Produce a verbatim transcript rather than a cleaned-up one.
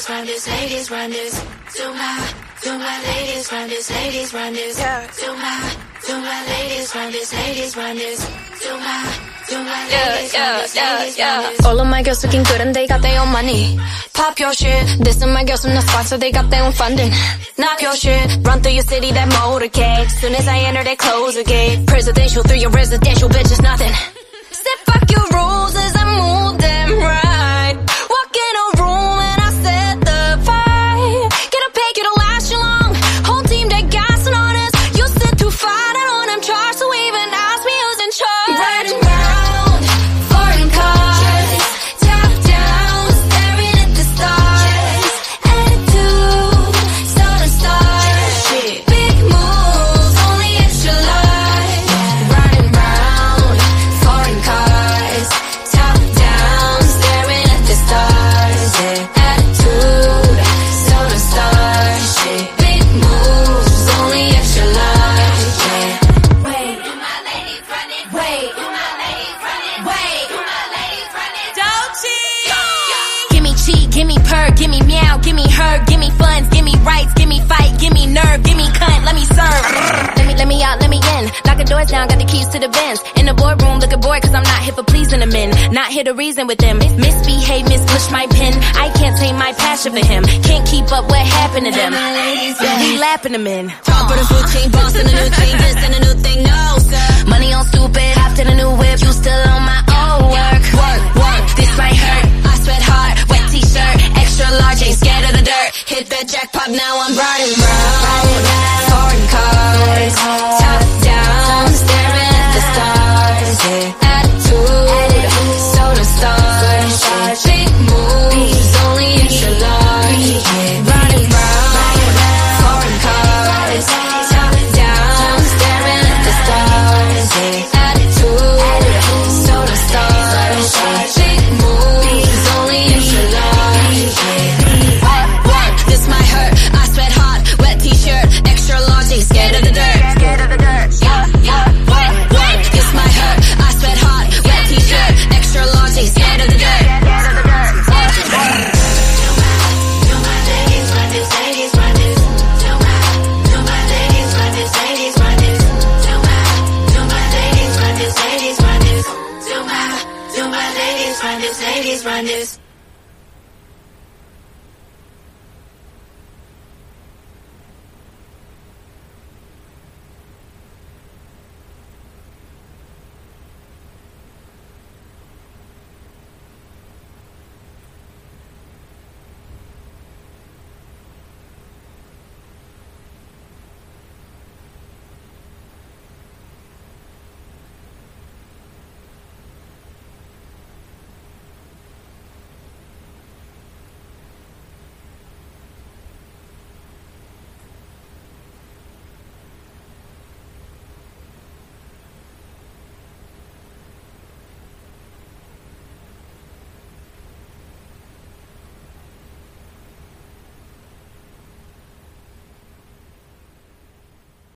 ladies run this, ladies run this. To my, to my ladies run this, ladies run this. To my, to my ladies run this, ladies run this. To my, to my ladies run this, ladies run this. All of my girls looking good and they got their own money. Pop your shit. This and my girls from the spot, so they got their own funding. Knock your shit. Run through your city, that motorcade. Soon as I enter, they close the gate. Presidential through your residential, bitch, it's nothing. Said fuck your rules as I move them right. Walk in a room and I set the vibe. Get a pay, get a last you long. Whole team, they gassing on us. You sit too far down on them charts, so even ask me who's in charge. Riding round, foreign cars, top down, staring at the stars. Attitude, soda stars. Big moves, only if you like. Riding round, foreign cars, top down, staring at the stars. Attitude, soda stars. Big moves, only if you like. Wait, do my ladies run it? Wait, do my ladies run it? Wait, do my ladies run it? Don't cheat. Give me cheat, give me purr, give me meow, give me her, give me funds, give me rights, give me fight, give me nerve, give me cunt, let me serve. Let me, let me out, let me in. Lock the doors down, got the keys to the Benz. In the boardroom, looking bored cause I'm not here for pleasing the men. Not here to reason with them. Misbehave, mispush my pen. I can't tame my passion for him. Can't keep up what happened to them. Yeah, he lapping them in. Top of the food chain, boss in a new chain, this and a new thing, no sir. Money on stupid, hopped in a new whip. You still on my old work. Work, work, This might hurt. I sweat hard, wet t-shirt, extra large, ain't scared of the dirt. hit that jackpot, now I'm riding round. Foreign cars, top down, staring at the stars. Attitude, soda stars. Big moves, only extra large. Riding round, foreign cars, top down, staring at the stars. Attitude, soda stars. Big moves, only extra large. This might hurt, I sweat hard, wet t-shirt, extra large, ain't scared of the dirt. Scared of the dirt. Yeah, yeah, what, what? This might hurt, I sweat hard, wet t-shirt, extra large, ain't scared of the dirt. Scared of the dirt. Do my ladies run this, ladies run this. Do my, do my ladies run this, ladies run this. Do my, do my ladies run this, ladies run this. Do my, do my ladies run this, ladies run this.